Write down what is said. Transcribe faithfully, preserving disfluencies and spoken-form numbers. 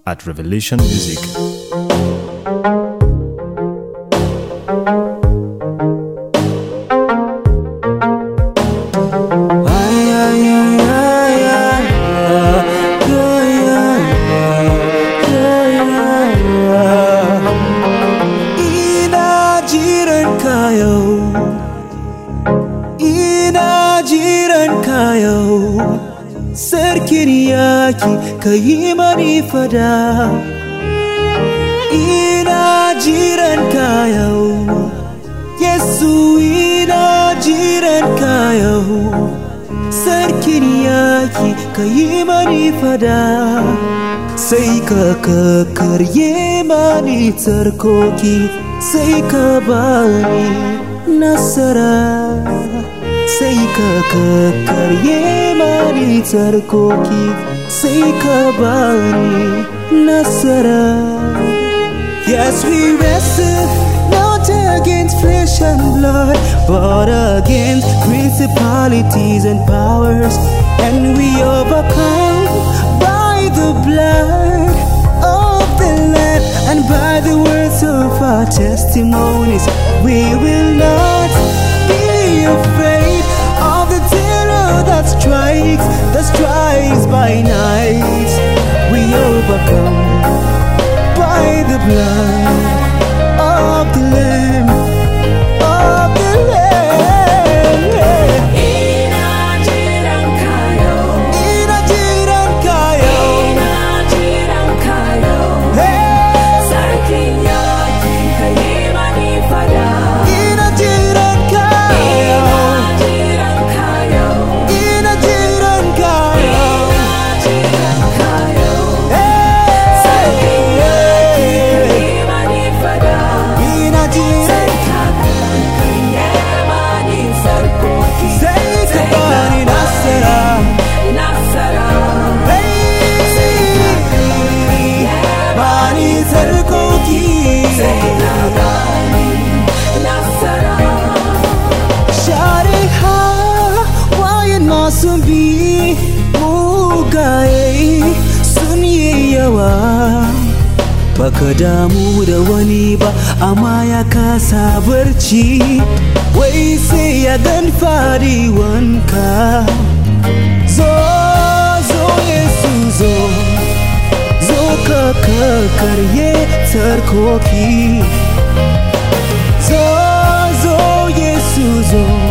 at Revelation Music. Ina jiran kayo, ina jiran kayo, sarkin yaki ka yi mani fada. Ina jiran kayo, Yesu ina jiran kayo, sarkin yaki ka yi mani fada. Sai ka karye mani tarkoki, sai ka bani nasara. Sai ka karye mani tarkoki, sai ka bani nasara. Yes, we wrestle not against flesh and blood, but against principalities and powers, and we overcome by the blood of the Lamb and by the words of our testimonies. We will not be afraid of the terror that strikes, that strikes by night. We overcome by the blood of the Lamb, of the Lamb. Ina jiran kayo, Ina jiran kayo, ina jiran kayo, hey. sarkin yaki ka yi mani fada. Ina jiran kayo, Ina jiran kayo, ina jiran kayo, ina jiran kayo, hey. sarkin yaki ka yi mani fada. Ina jiran, sai ka bani nasara, hey. Bani sarkoki, share hawayen masu bi mugaye sun yi yawa. Baka damu da wani ba amma ya kasa barci, wai sai ya gan fadi wanka. Zo zo Yesu zo, zo ka karye tarkoki. Zo zo Yesu zo,